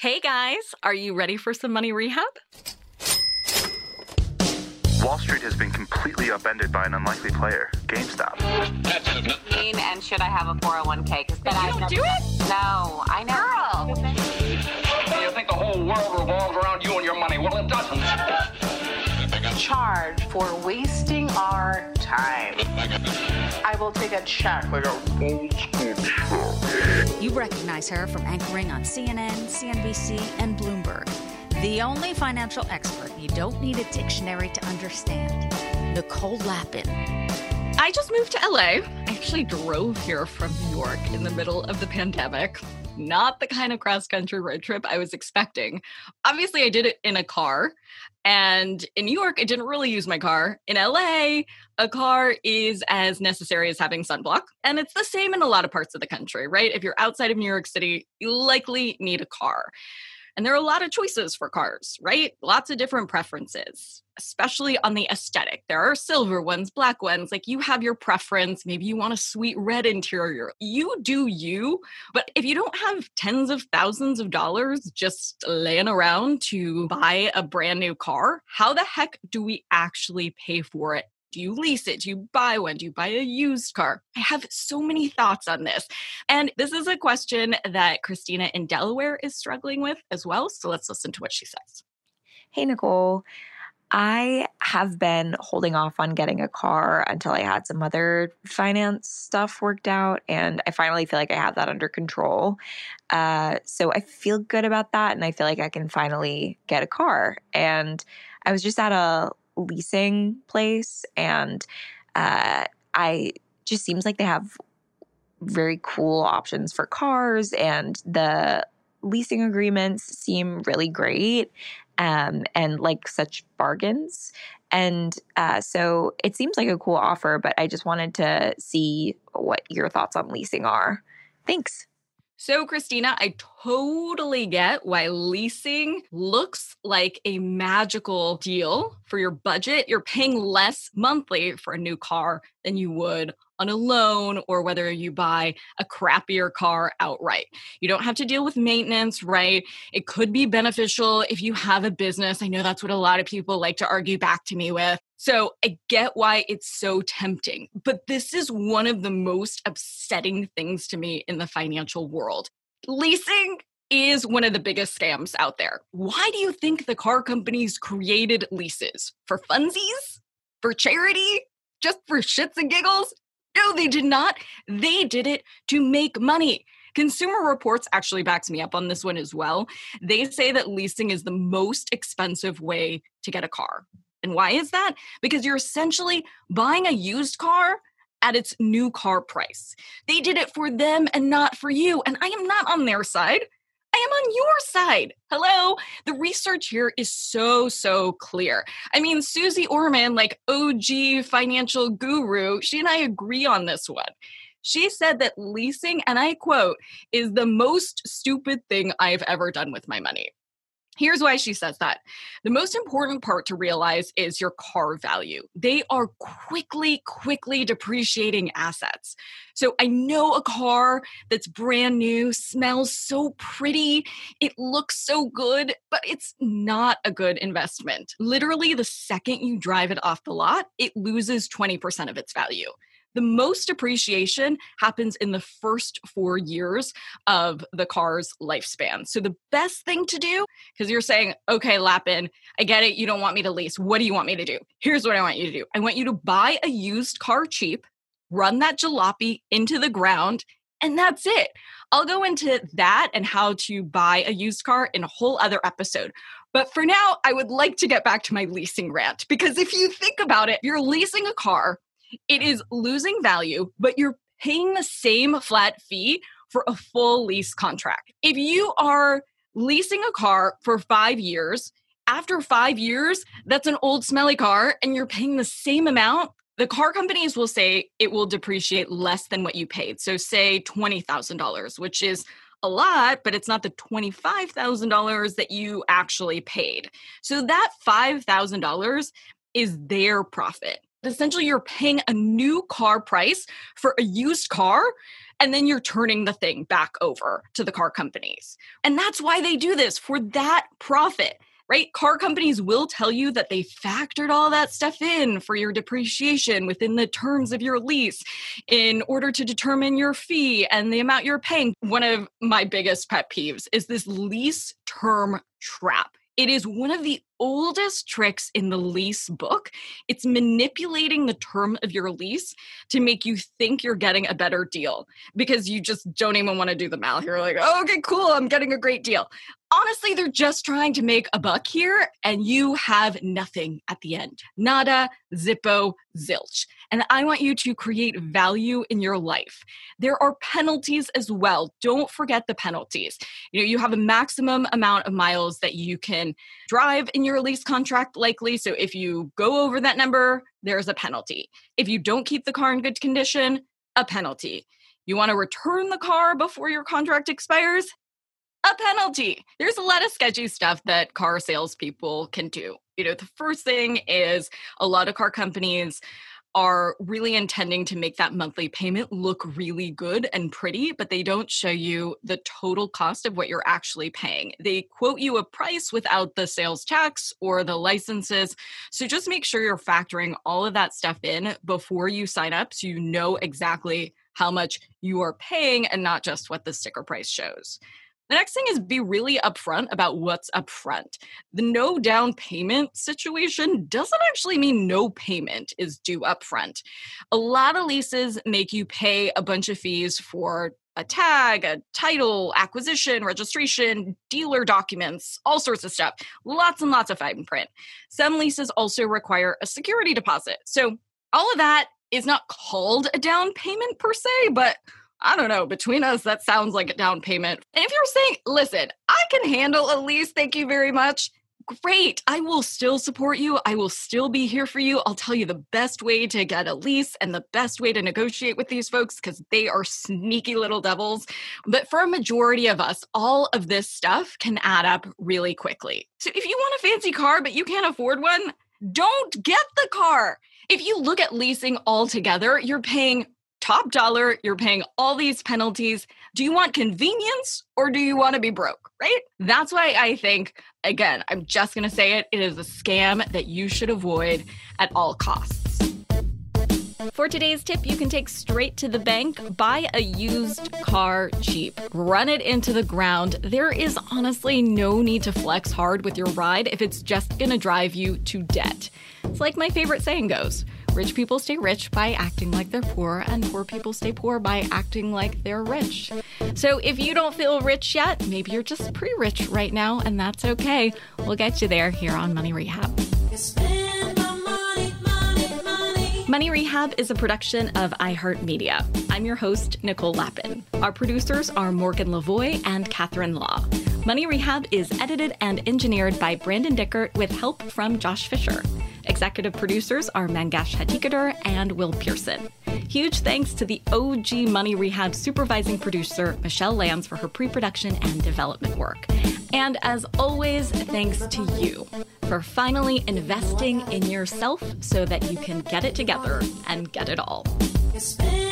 Hey guys, are you ready for some money rehab? Wall Street has been completely upended by an unlikely player, GameStop. And should I have a 401k? But you don't do it? No, I know. Girl! You think the whole world revolves around you and your money? Well, it doesn't. Charge for wasting our time. I will take a check like a old school check. You recognize her from anchoring on CNN, CNBC, and Bloomberg. The only financial expert you don't need a dictionary to understand. Nicole Lapin. I just moved to LA. I actually drove here from New York in the middle of the pandemic. Not the kind of cross-country road trip I was expecting. Obviously, I did it in a car. And in New York, I didn't really use my car. In LA, a car is as necessary as having sunblock. And it's the same in a lot of parts of the country, right? If you're outside of New York City, you likely need a car. And there are a lot of choices for cars, right? Lots of different preferences, especially on the aesthetic. There are silver ones, black ones, like you have your preference. Maybe you want a sweet red interior. You do you. But if you don't have tens of thousands of dollars just laying around to buy a brand new car, how the heck do we actually pay for it? Do you lease it? Do you buy one? Do you buy a used car? I have so many thoughts on this. And this is a question that Christina in Delaware is struggling with as well. So let's listen to what she says. Hey, Nicole. I have been holding off on getting a car until I had some other finance stuff worked out. And I finally feel like I have that under control. So I feel good about that. And I feel like I can finally get a car. And I was just at a leasing place, and I just seems like they have very cool options for cars, and the leasing agreements seem really great, and like such bargains. And so it seems like a cool offer, but I just wanted to see what your thoughts on leasing are. Thanks. So, Christina, I totally get why leasing looks like a magical deal for your budget. You're paying less monthly for a new car than you would on a loan, or whether you buy a crappier car outright. You don't have to deal with maintenance, right? It could be beneficial if you have a business. I know that's what a lot of people like to argue back to me with. So I get why it's so tempting, but this is one of the most upsetting things to me in the financial world. Leasing is one of the biggest scams out there. Why do you think the car companies created leases? For funsies? For charity? Just for shits and giggles? No, they did not. They did it to make money. Consumer Reports actually backs me up on this one as well. They say that leasing is the most expensive way to get a car. And why is that? Because you're essentially buying a used car at its new car price. They did it for them and not for you. And I am not on their side. I am on your side. Hello? The research here is so clear. I mean, Susie Orman, like OG financial guru, she and I agree on this one. She said that leasing, and I quote, is the most stupid thing I've ever done with my money. Here's why she says that. The most important part to realize is your car value. They are quickly depreciating assets. So I know a car that's brand new, smells so pretty, it looks so good, but it's not a good investment. Literally, the second you drive it off the lot, it loses 20% of its value. The most appreciation happens in the first 4 years of the car's lifespan. So the best thing to do, because you're saying, okay, Lapin, I get it. You don't want me to lease. What do you want me to do? Here's what I want you to do. I want you to buy a used car cheap, run that jalopy into the ground, and that's it. I'll go into that and how to buy a used car in a whole other episode. But for now, I would like to get back to my leasing rant, because if you think about it, you're leasing a car, it is losing value, but you're paying the same flat fee for a full lease contract. If you are leasing a car for 5 years, after 5 years, that's an old smelly car and you're paying the same amount, the car companies will say it will depreciate less than what you paid. So say $20,000, which is a lot, but it's not the $25,000 that you actually paid. So that $5,000 is their profit. Essentially, you're paying a new car price for a used car, and then you're turning the thing back over to the car companies. And that's why they do this, for that profit, right? Car companies will tell you that they factored all that stuff in for your depreciation within the terms of your lease in order to determine your fee and the amount you're paying. One of my biggest pet peeves is this lease term trap. It is one of the oldest tricks in the lease book. It's manipulating the term of your lease to make you think you're getting a better deal because you just don't even want to do the math. You're like, oh, okay, cool, I'm getting a great deal. Honestly, they're just trying to make a buck here, and you have nothing at the end. Nada, zippo, zilch. And I want you to create value in your life. There are penalties as well. Don't forget the penalties. You have a maximum amount of miles that you can drive in your lease contract, likely. So if you go over that number, there's a penalty. If you don't keep the car in good condition, a penalty. You want to return the car before your contract expires? A penalty. There's a lot of sketchy stuff that car salespeople can do. The first thing is a lot of car companies are really intending to make that monthly payment look really good and pretty, but they don't show you the total cost of what you're actually paying. They quote you a price without the sales tax or the licenses. So just make sure you're factoring all of that stuff in before you sign up so you know exactly how much you are paying and not just what the sticker price shows. The next thing is be really upfront about what's upfront. The no down payment situation doesn't actually mean no payment is due upfront. A lot of leases make you pay a bunch of fees for a tag, a title, acquisition, registration, dealer documents, all sorts of stuff. Lots and lots of fine print. Some leases also require a security deposit. So all of that is not called a down payment per se, but I don't know, between us, that sounds like a down payment. And if you're saying, listen, I can handle a lease, thank you very much, great. I will still support you. I will still be here for you. I'll tell you the best way to get a lease and the best way to negotiate with these folks because they are sneaky little devils. But for a majority of us, all of this stuff can add up really quickly. So if you want a fancy car, but you can't afford one, don't get the car. If you look at leasing altogether, you're paying top dollar, you're paying all these penalties. Do you want convenience or do you want to be broke, right? That's why I think, again, I'm just going to say it, it is a scam that you should avoid at all costs. For today's tip, you can take straight to the bank, buy a used car cheap, run it into the ground. There is honestly no need to flex hard with your ride if it's just going to drive you to debt. It's like my favorite saying goes, rich people stay rich by acting like they're poor, and poor people stay poor by acting like they're rich. So if you don't feel rich yet, maybe you're just pre-rich right now, and that's okay. We'll get you there here on Money Rehab. Money Rehab is a production of iHeartMedia. I'm your host, Nicole Lappin. Our producers are Morgan Lavoie and Catherine Law. Money Rehab is edited and engineered by Brandon Dickert with help from Josh Fisher. Executive producers are Mangesh Hattikudur and Will Pearson. Huge thanks to the OG Money Rehab supervising producer, Michelle Lands, for her pre-production and development work. And as always, thanks to you for finally investing in yourself so that you can get it together and get it all.